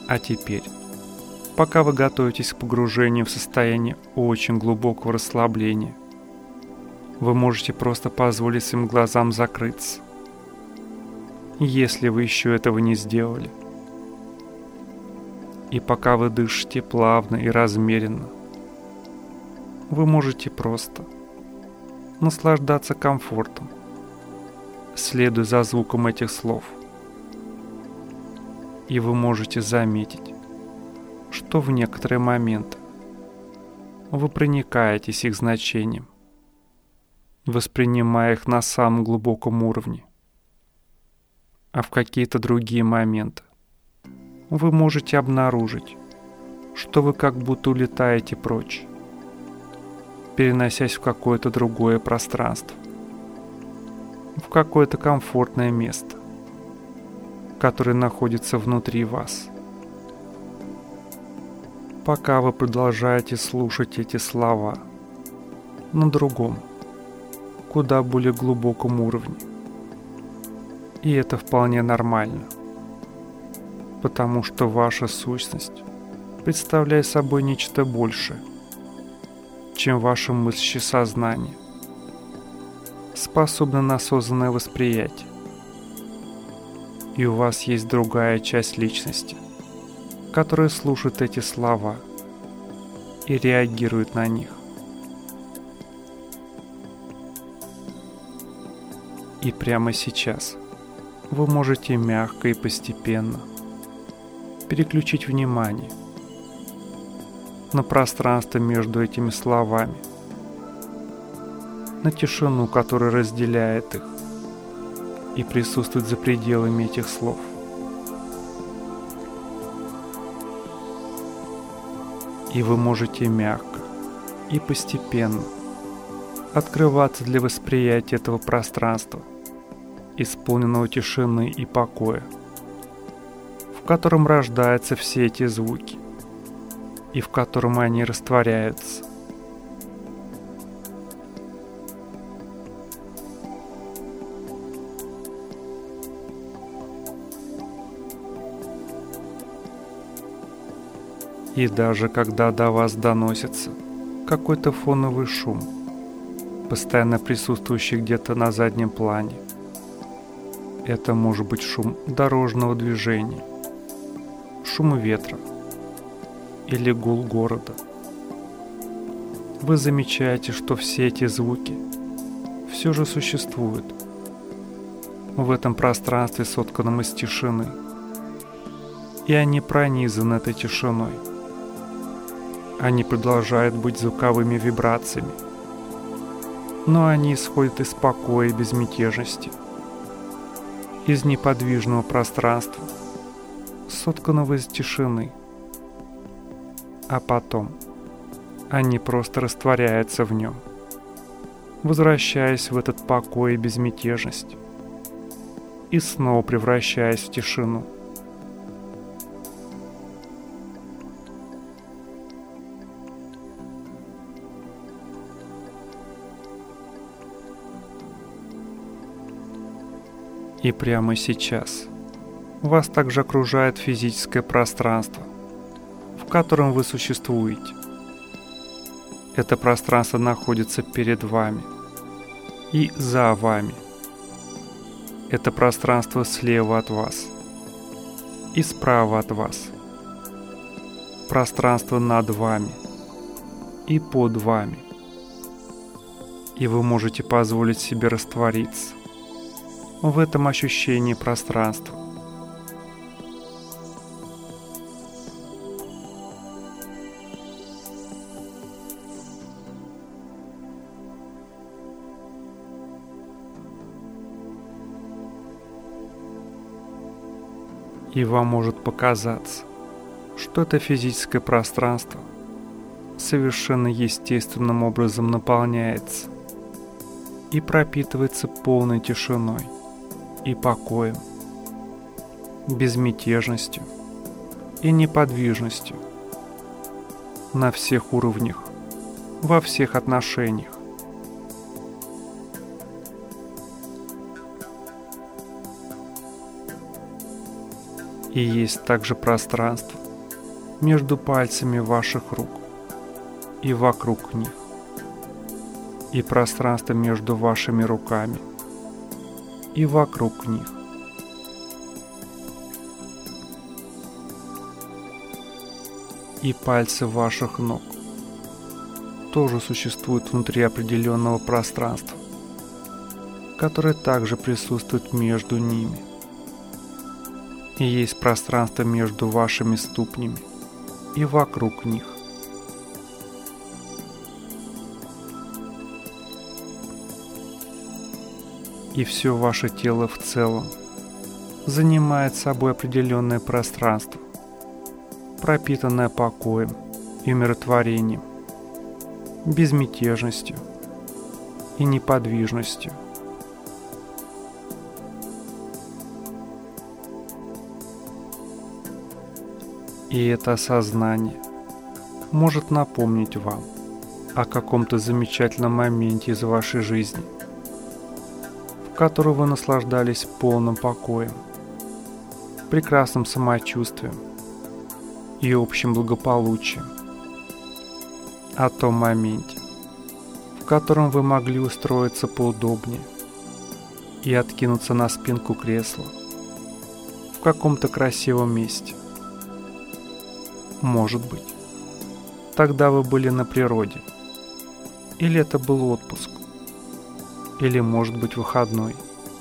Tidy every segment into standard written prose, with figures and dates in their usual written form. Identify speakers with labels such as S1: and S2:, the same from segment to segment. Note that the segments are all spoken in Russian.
S1: А теперь, пока вы готовитесь к погружению в состояние очень глубокого расслабления, вы можете просто позволить своим глазам закрыться, если вы еще этого не сделали. И пока вы дышите плавно и размеренно, вы можете просто наслаждаться комфортом, следуя за звуком этих слов. И вы можете заметить, что в некоторые моменты вы проникаетесь их значением, воспринимая их на самом глубоком уровне. А в какие-то другие моменты вы можете обнаружить, что вы как будто улетаете прочь, переносясь в какое-то другое пространство, в какое-то комфортное место, которое находится внутри вас. Пока вы продолжаете слушать эти слова на другом, куда более глубоком уровне. И это вполне нормально, потому что ваша сущность представляет собой нечто большее, чем ваше мыслящее сознание, способно на осознанное восприятие. И у вас есть другая часть личности, которая слушает эти слова и реагирует на них. И прямо сейчас вы можете мягко и постепенно переключить внимание на пространство между этими словами, на тишину, которая разделяет их и присутствует за пределами этих слов. И вы можете мягко и постепенно открываться для восприятия этого пространства, исполненного тишины и покоя, в котором рождаются все эти звуки и в котором они растворяются. И даже когда до вас доносится какой-то фоновый шум, постоянно присутствующий где-то на заднем плане, это может быть шум дорожного движения, шум ветра или гул города. Вы замечаете, что все эти звуки все же существуют в этом пространстве, сотканном из тишины, и они пронизаны этой тишиной. Они продолжают быть звуковыми вибрациями, но они исходят из покоя и безмятежности, из неподвижного пространства, сотканного из тишины. А потом они просто растворяются в нем, возвращаясь в этот покой и безмятежность, и снова превращаясь в тишину. И прямо сейчас вас также окружает физическое пространство, в котором вы существуете. Это пространство находится перед вами и за вами. Это пространство слева от вас и справа от вас. Пространство над вами и под вами. И вы можете позволить себе раствориться в этом ощущении пространства. И вам может показаться, что это физическое пространство совершенно естественным образом наполняется и пропитывается полной тишиной и покоем, безмятежностью и неподвижностью на всех уровнях, во всех отношениях. И есть также пространство между пальцами ваших рук и вокруг них, и пространство между вашими руками и вокруг них. И пальцы ваших ног тоже существуют внутри определенного пространства, которое также присутствует между ними. И есть пространство между вашими ступнями и вокруг них. И все ваше тело в целом занимает собой определенное пространство, пропитанное покоем и умиротворением, безмятежностью и неподвижностью. И это осознание может напомнить вам о каком-то замечательном моменте из вашей жизни, в котором вы наслаждались полным покоем, прекрасным самочувствием и общим благополучием, о том моменте, в котором вы могли устроиться поудобнее и откинуться на спинку кресла в каком-то красивом месте. Может быть, тогда вы были на природе, или это был отпуск, или, может быть, выходной.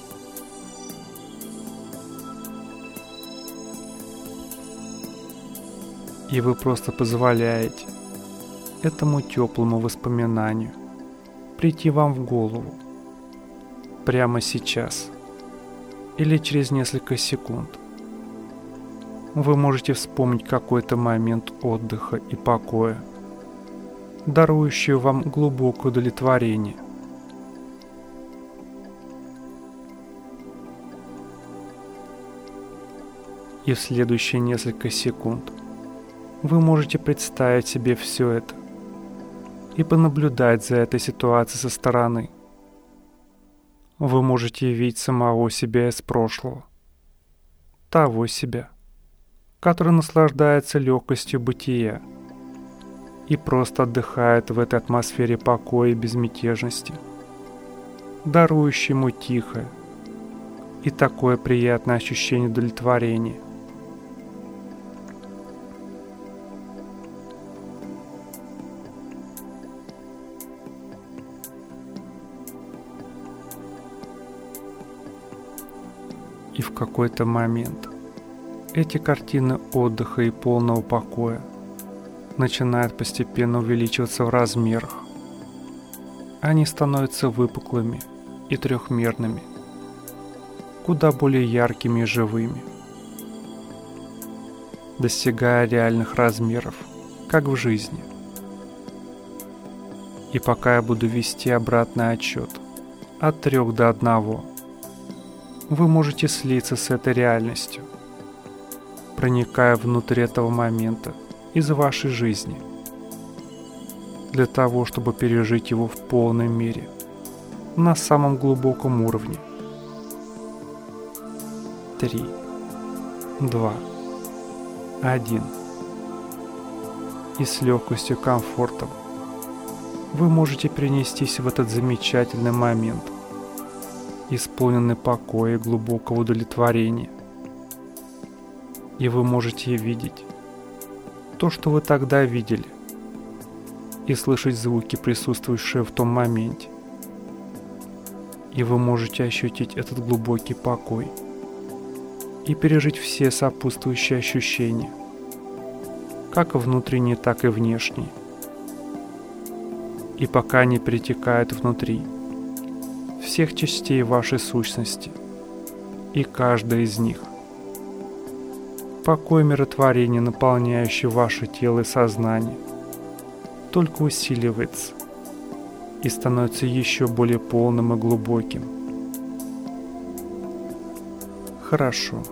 S1: И вы просто позволяете этому теплому воспоминанию прийти вам в голову прямо сейчас или через несколько секунд. Вы можете вспомнить какой-то момент отдыха и покоя, дарующий вам глубокое удовлетворение. И в следующие несколько секунд вы можете представить себе все это и понаблюдать за этой ситуацией со стороны. Вы можете видеть самого себя из прошлого, того себя, который наслаждается легкостью бытия и просто отдыхает в этой атмосфере покоя и безмятежности, дарующей ему тихое и такое приятное ощущение удовлетворения. И в какой-то момент эти картины отдыха и полного покоя начинают постепенно увеличиваться в размерах. Они становятся выпуклыми и трехмерными, куда более яркими и живыми, достигая реальных размеров, как в жизни. И пока я буду вести обратный отсчет от 3 до 1, вы можете слиться с этой реальностью, проникая внутрь этого момента из вашей жизни, для того, чтобы пережить его в полной мере, на самом глубоком уровне. 3, 2, 1. И с легкостью и комфортом вы можете перенестись в этот замечательный момент, исполненный покоя и глубокого удовлетворения. И вы можете видеть то, что вы тогда видели, и слышать звуки, присутствующие в том моменте. И вы можете ощутить этот глубокий покой и пережить все сопутствующие ощущения, как внутренние, так и внешние. И пока они перетекают внутри всех частей вашей сущности, и каждая из них, покой и миротворение, наполняющий ваше тело и сознание, только усиливается и становится еще более полным и глубоким. Хорошо.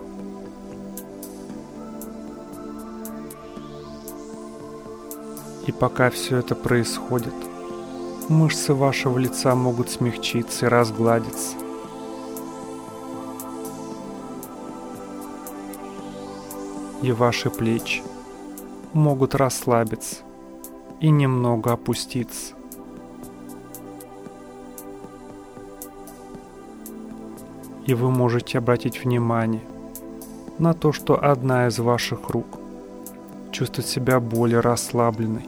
S1: И пока все это происходит, мышцы вашего лица могут смягчиться и разгладиться. и ваши плечи могут расслабиться и немного опуститься. И вы можете обратить внимание на то, что одна из ваших рук чувствует себя более расслабленной.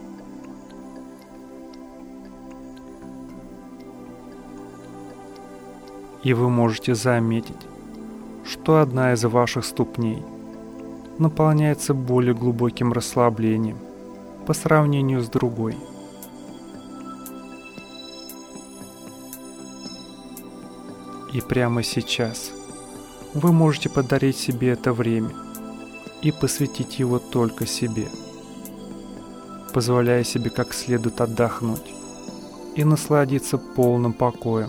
S1: И вы можете заметить, что одна из ваших ступней наполняется более глубоким расслаблением по сравнению с другой. И прямо сейчас вы можете подарить себе это время и посвятить его только себе, позволяя себе как следует отдохнуть и насладиться полным покоем.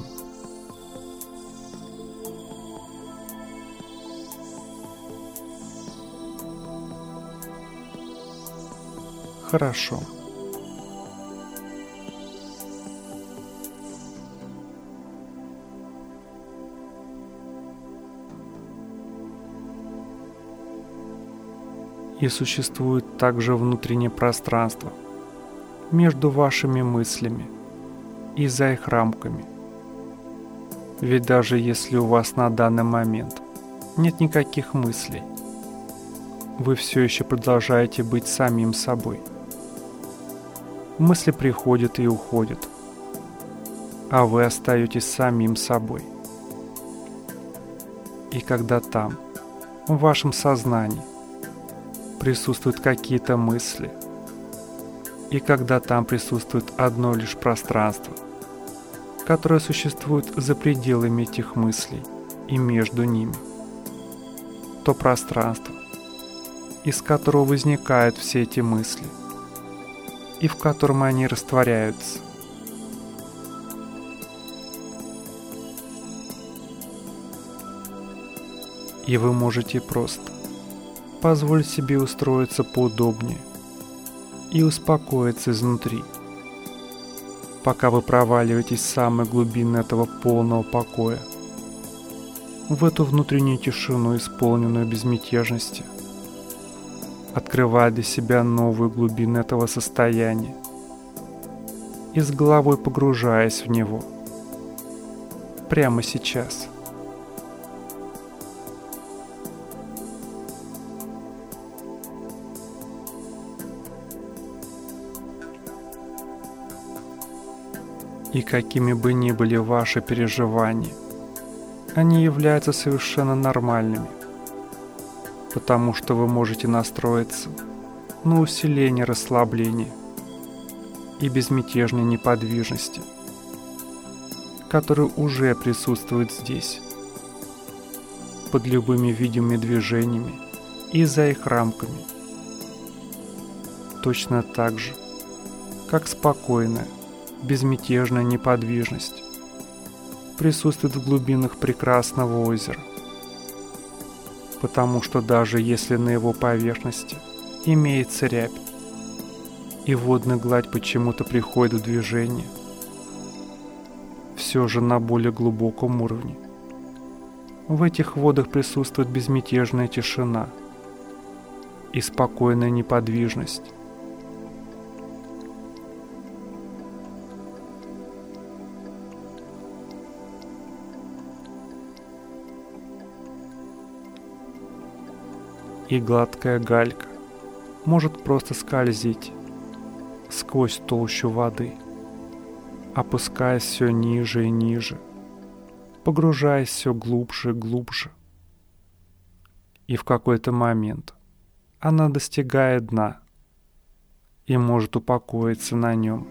S1: Хорошо. И существует также внутреннее пространство между вашими мыслями и за их рамками. Ведь даже если у вас на данный момент нет никаких мыслей, вы все еще продолжаете быть самим собой. Мысли приходят и уходят, а вы остаетесь самим собой. И когда там, в вашем сознании, присутствуют какие-то мысли, и когда там присутствует одно лишь пространство, которое существует за пределами этих мыслей и между ними, то пространство, из которого возникают все эти мысли, и в котором они растворяются. И вы можете просто позволить себе устроиться поудобнее и успокоиться изнутри, пока вы проваливаетесь в самые глубины этого полного покоя, в эту внутреннюю тишину, исполненную безмятежности, открывая для себя новые глубины этого состояния и с головой погружаясь в него прямо сейчас. И какими бы ни были ваши переживания, они являются совершенно нормальными, потому что вы можете настроиться на усиление расслабления и безмятежной неподвижности, которые уже присутствуют здесь, под любыми видимыми движениями и за их рамками, точно так же, как спокойная, безмятежная неподвижность присутствует в глубинах прекрасного озера, потому что даже если на его поверхности имеется рябь, и водная гладь почему-то приходит в движение, все же на более глубоком уровне в этих водах присутствует безмятежная тишина и спокойная неподвижность. И гладкая галька может просто скользить сквозь толщу воды, опускаясь все ниже и ниже, погружаясь все глубже и глубже. И в какой-то момент она достигает дна и может упокоиться на нем.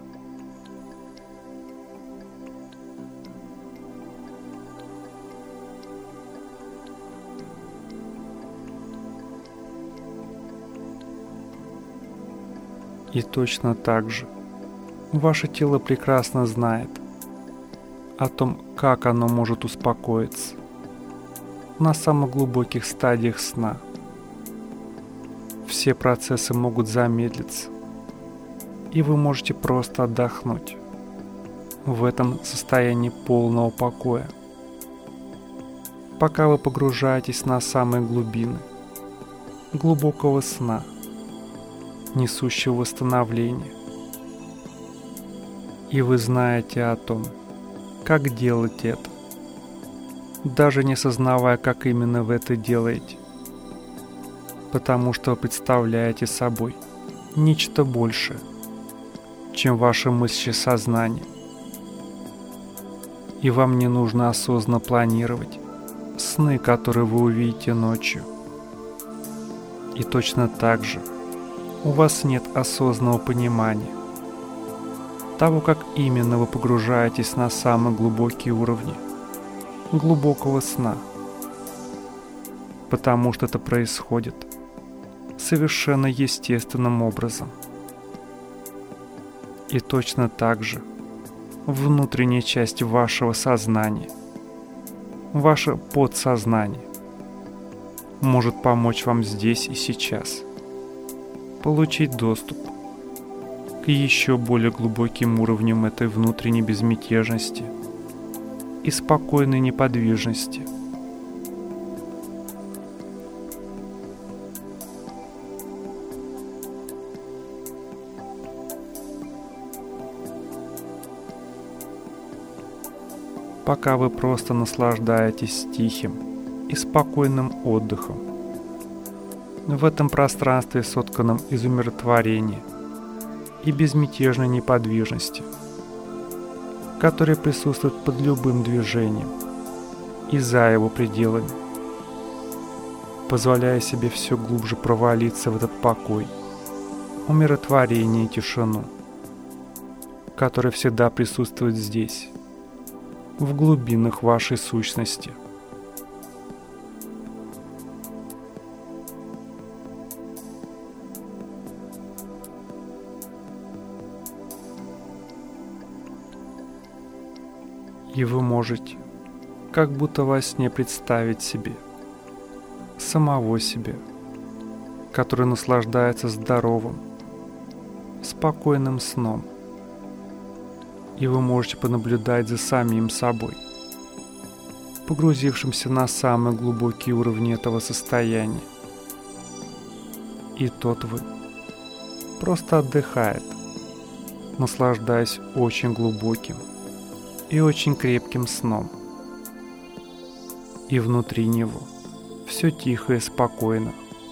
S1: И точно так же ваше тело прекрасно знает о том, как оно может успокоиться на самых глубоких стадиях сна. Все процессы могут замедлиться, и вы можете просто отдохнуть в этом состоянии полного покоя, пока вы погружаетесь на самые глубины глубокого сна, несущего восстановление. И вы знаете о том, как делать это, даже не сознавая, как именно вы это делаете, потому что вы представляете собой нечто большее, чем ваше мыслящее сознание. И вам не нужно осознанно планировать сны, которые вы увидите ночью. И точно так же у вас нет осознанного понимания того, как именно вы погружаетесь на самые глубокие уровни глубокого сна, потому что это происходит совершенно естественным образом. И точно так же внутренняя часть вашего сознания, ваше подсознание, может помочь вам здесь и сейчас получить доступ к еще более глубоким уровням этой внутренней безмятежности и спокойной неподвижности. Пока вы просто наслаждаетесь тихим и спокойным отдыхом в этом пространстве, сотканном из умиротворения и безмятежной неподвижности, которая присутствует под любым движением и за его пределами, позволяя себе все глубже провалиться в этот покой, умиротворение и тишину, которая всегда присутствует здесь, в глубинах вашей сущности. И вы можете, как будто во сне, представить себе самого себя, который наслаждается здоровым, спокойным сном. И вы можете понаблюдать за самим собой, погрузившимся на самые глубокие уровни этого состояния. И тот вы просто отдыхает, наслаждаясь очень глубоким и очень крепким сном. И внутри него все тихо и спокойно.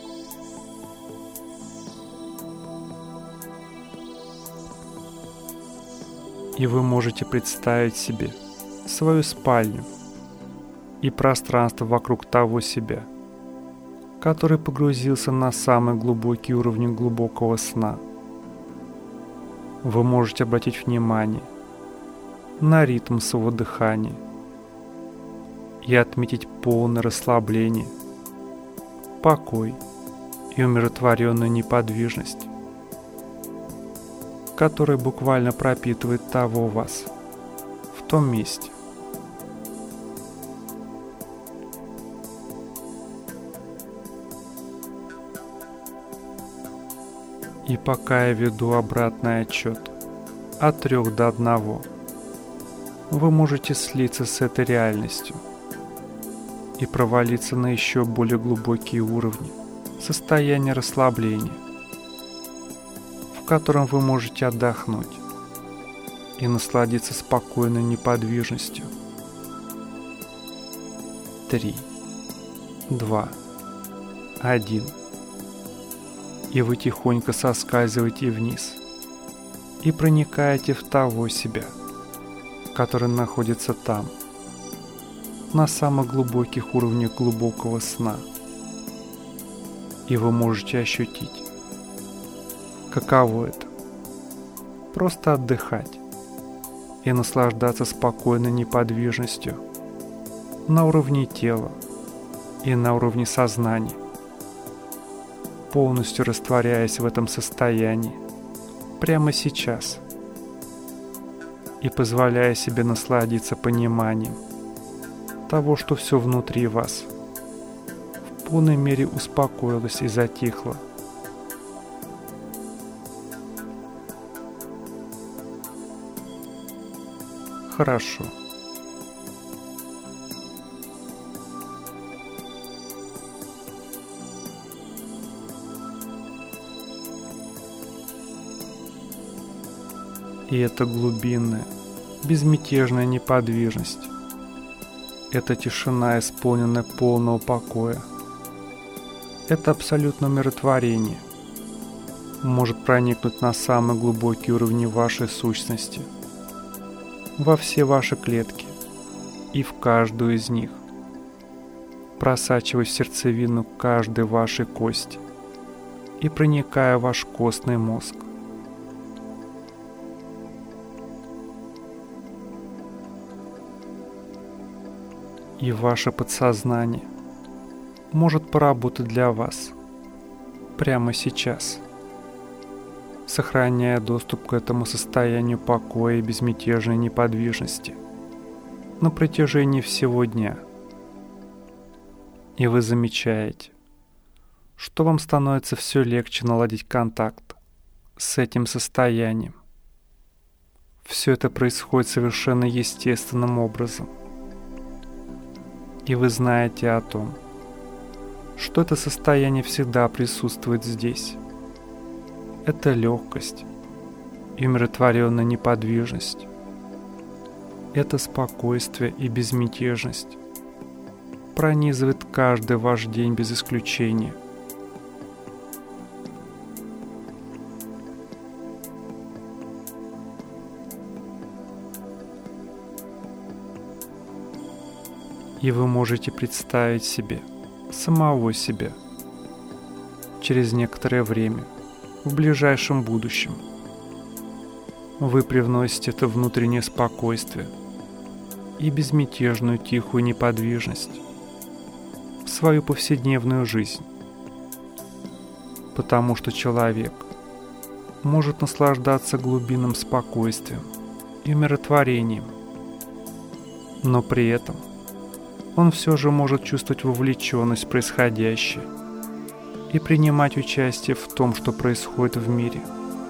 S1: И вы можете представить себе свою спальню и пространство вокруг того себя, который погрузился на самый глубокий уровень глубокого сна. Вы можете обратить внимание на ритм своего дыхания и отметить полное расслабление, покой и умиротворенную неподвижность, который буквально пропитывает того вас в том месте. И пока я веду обратный отчет от 3 до 1, вы можете слиться с этой реальностью и провалиться на еще более глубокие уровни состояния расслабления, в котором вы можете отдохнуть и насладиться спокойной неподвижностью. 3, 2, 1. И вы тихонько соскальзываете вниз и проникаете в того себя, который находится там, на самых глубоких уровнях глубокого сна. И вы можете ощутить, каково это — просто отдыхать и наслаждаться спокойной неподвижностью на уровне тела и на уровне сознания, полностью растворяясь в этом состоянии прямо сейчас и позволяя себе насладиться пониманием того, что все внутри вас в полной мере успокоилось и затихло. Хорошо. И это глубинная, безмятежная неподвижность. Это тишина, исполненная полного покоя. Это абсолютное умиротворение может проникнуть на самые глубокие уровни вашей сущности, во все ваши клетки и в каждую из них, просачиваясь в сердцевину каждой вашей кости и проникая в ваш костный мозг. И ваше подсознание может поработать для вас прямо сейчас, сохраняя доступ к этому состоянию покоя и безмятежной неподвижности на протяжении всего дня. И вы замечаете, что вам становится все легче наладить контакт с этим состоянием. Все это происходит совершенно естественным образом. И вы знаете о том, что это состояние всегда присутствует здесь. Это легкость и умиротворенная неподвижность. Это спокойствие и безмятежность пронизывает каждый ваш день без исключения. И вы можете представить себе самого себя через некоторое время, в ближайшем будущем. Вы привносите это внутреннее спокойствие и безмятежную тихую неподвижность в свою повседневную жизнь, потому что человек может наслаждаться глубинным спокойствием и умиротворением, но при этом он все же может чувствовать вовлеченность в происходящее и принимать участие в том, что происходит в мире.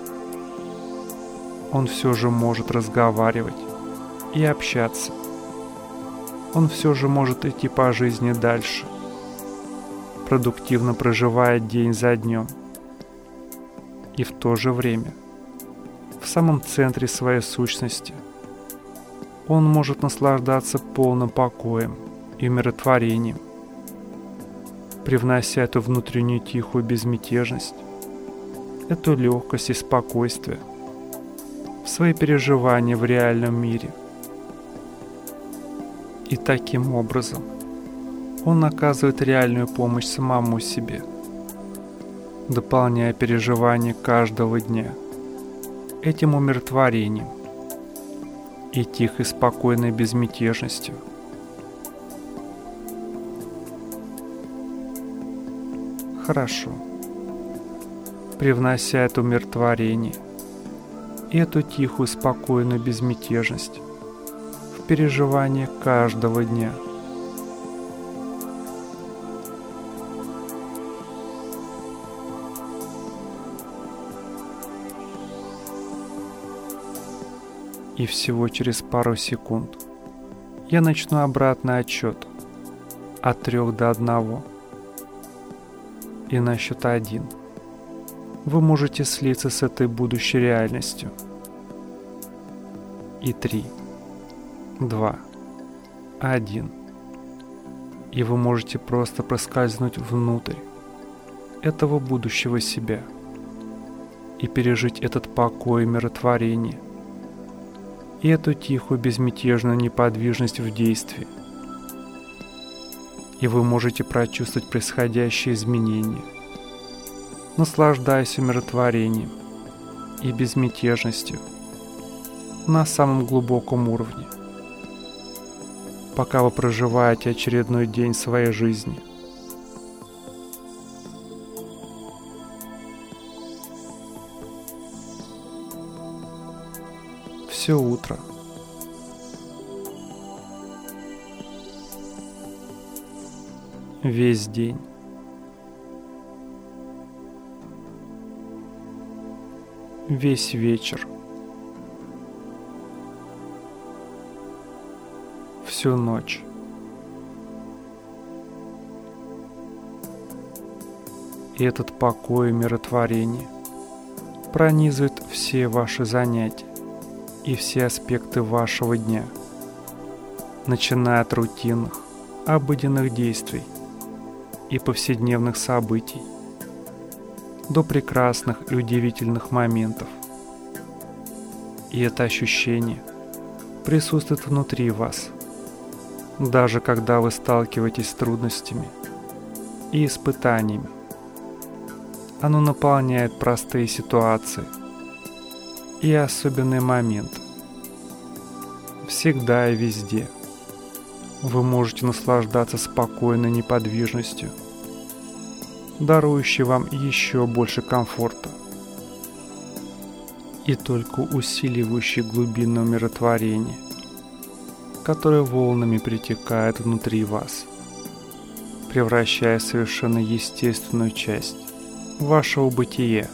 S1: Он все же может разговаривать и общаться. Он все же может идти по жизни дальше, продуктивно проживая день за днем. И в то же время, в самом центре своей сущности, он может наслаждаться полным покоем и умиротворением, привнося эту внутреннюю тихую безмятежность, эту легкость и спокойствие в свои переживания в реальном мире. И таким образом он оказывает реальную помощь самому себе, дополняя переживания каждого дня этим умиротворением и тихой спокойной безмятежностью. Хорошо. Привнося это умиротворение и эту тихую, спокойную безмятежность в переживание каждого дня. И всего через пару секунд я начну обратный отсчет от 3 до 1. И на счет 1 вы можете слиться с этой будущей реальностью. И 3, 2, 1. И вы можете просто проскользнуть внутрь этого будущего себя и пережить этот покой и умиротворение, и эту тихую безмятежную неподвижность в действии. И вы можете прочувствовать происходящие изменения, наслаждаясь умиротворением и безмятежностью на самом глубоком уровне, пока вы проживаете очередной день своей жизни. Все утро. Весь день. Весь вечер. Всю ночь. И этот покой и умиротворение пронизывает все ваши занятия и все аспекты вашего дня, начиная от рутинных, обыденных действий и повседневных событий до прекрасных и удивительных моментов. И это ощущение присутствует внутри вас, даже когда вы сталкиваетесь с трудностями и испытаниями. Оно наполняет простые ситуации и особенные моменты. Всегда и везде вы можете наслаждаться спокойной неподвижностью, дарующей вам еще больше комфорта и только усиливающей глубинное умиротворение, которое волнами притекает внутри вас, превращая в совершенно естественную часть вашего бытия.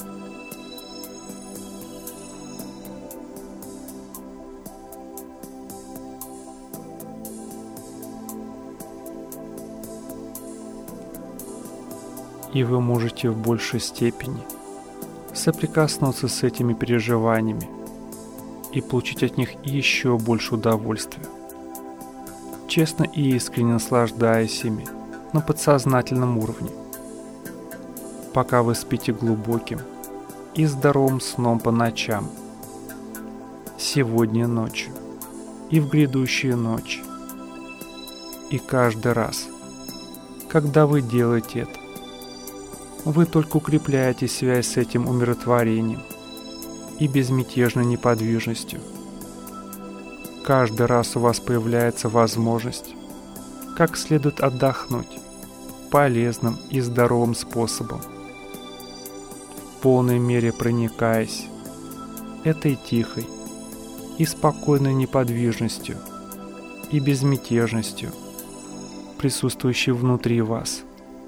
S1: И вы можете в большей степени соприкоснуться с этими переживаниями и получить от них еще больше удовольствия, честно и искренне наслаждаясь ими на подсознательном уровне, пока вы спите глубоким и здоровым сном по ночам, сегодня ночью и в грядущие ночи. И каждый раз, когда вы делаете это, вы только укрепляете связь с этим умиротворением и безмятежной неподвижностью. Каждый раз у вас появляется возможность как следует отдохнуть полезным и здоровым способом, в полной мере проникаясь этой тихой и спокойной неподвижностью и безмятежностью, присутствующей внутри вас.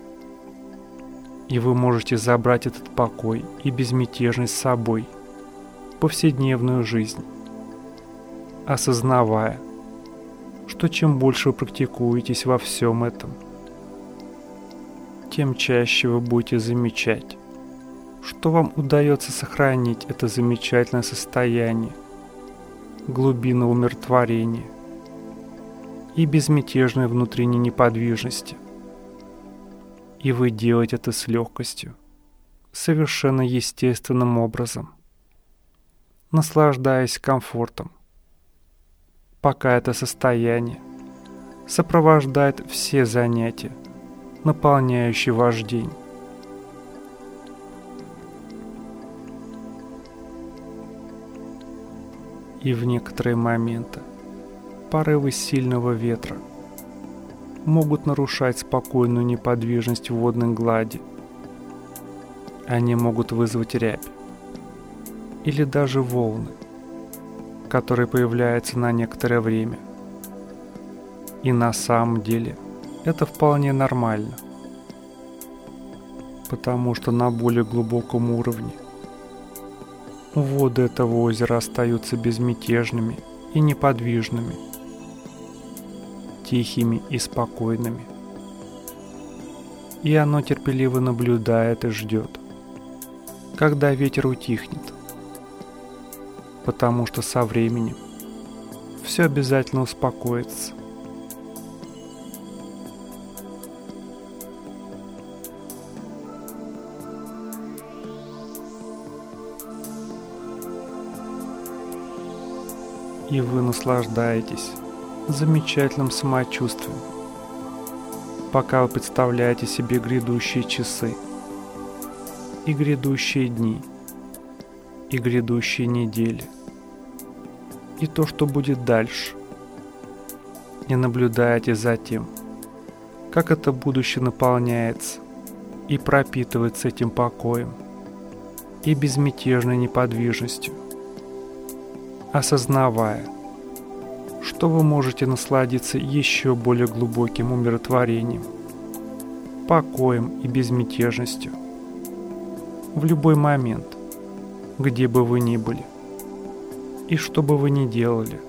S1: И вы можете забрать этот покой и безмятежность с собой в повседневную жизнь, осознавая, что чем больше вы практикуетесь во всем этом, тем чаще вы будете замечать, что вам удается сохранить это замечательное состояние глубинного умиротворения и безмятежной внутренней неподвижности. И вы делаете это с легкостью, совершенно естественным образом, наслаждаясь комфортом, пока это состояние сопровождает все занятия, наполняющие ваш день. И в некоторые моменты порывы сильного ветра могут нарушать спокойную неподвижность водной глади. Они могут вызвать рябь или даже волны, которые появляются на некоторое время. И на самом деле это вполне нормально, потому что на более глубоком уровне воды этого озера остаются безмятежными и неподвижными, тихими и спокойными. И оно терпеливо наблюдает и ждет, когда ветер утихнет, потому что со временем все обязательно успокоится. И вы наслаждаетесь замечательным самочувствием, пока вы представляете себе грядущие часы и грядущие дни и грядущие недели и то, что будет дальше, и наблюдаете за тем, как это будущее наполняется и пропитывается этим покоем и безмятежной неподвижностью, осознавая, что вы можете насладиться еще более глубоким умиротворением, покоем и безмятежностью в любой момент, где бы вы ни были и что бы вы ни делали,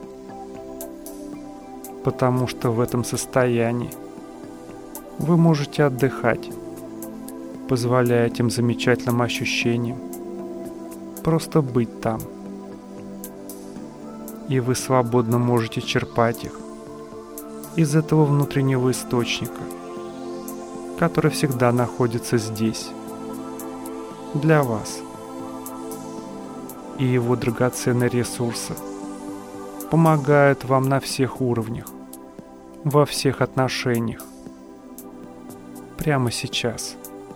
S1: потому что в этом состоянии вы можете отдыхать, позволяя этим замечательным ощущениям просто быть там. И вы свободно можете черпать их из этого внутреннего источника, который всегда находится здесь, для вас. И его драгоценные ресурсы помогают вам на всех уровнях, во всех отношениях, прямо сейчас.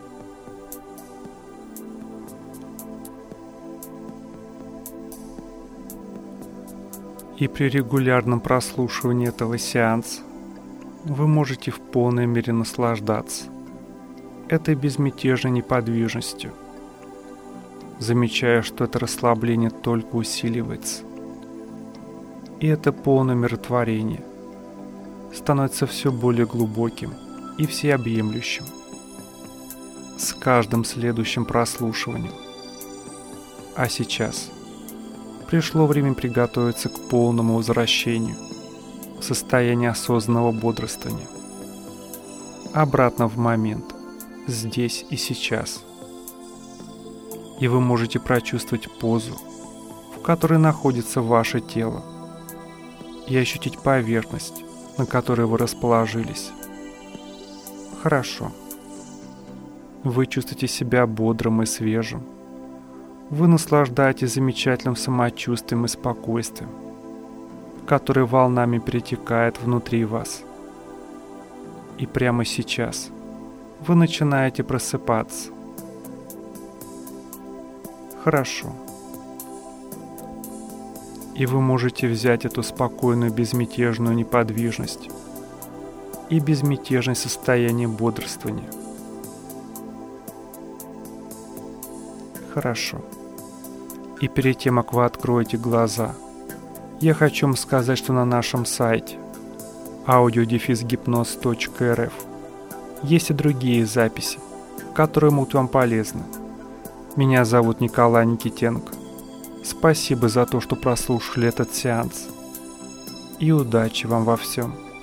S1: И при регулярном прослушивании этого сеанса вы можете в полной мере наслаждаться этой безмятежной неподвижностью, замечая, что это расслабление только усиливается. И это полное умиротворение становится все более глубоким и всеобъемлющим с каждым следующим прослушиванием. А сейчас пришло время приготовиться к полному возвращению в состояние осознанного бодрствования, обратно в момент, здесь и сейчас. И вы можете прочувствовать позу, в которой находится ваше тело, и ощутить поверхность, на которой вы расположились. Хорошо. Вы чувствуете себя бодрым и свежим. Вы наслаждаетесь замечательным самочувствием и спокойствием, которое волнами перетекает внутри вас. И прямо сейчас вы начинаете просыпаться. Хорошо. И вы можете взять эту спокойную безмятежную неподвижность и безмятежное состояние бодрствования. Хорошо. И перед тем, как вы откроете глаза, я хочу вам сказать, что на нашем сайте audio-hypnosis.rf есть и другие записи, которые будут вам полезны. Меня зовут Николай Никитенко. Спасибо за то, что прослушали этот сеанс. И удачи вам во всем.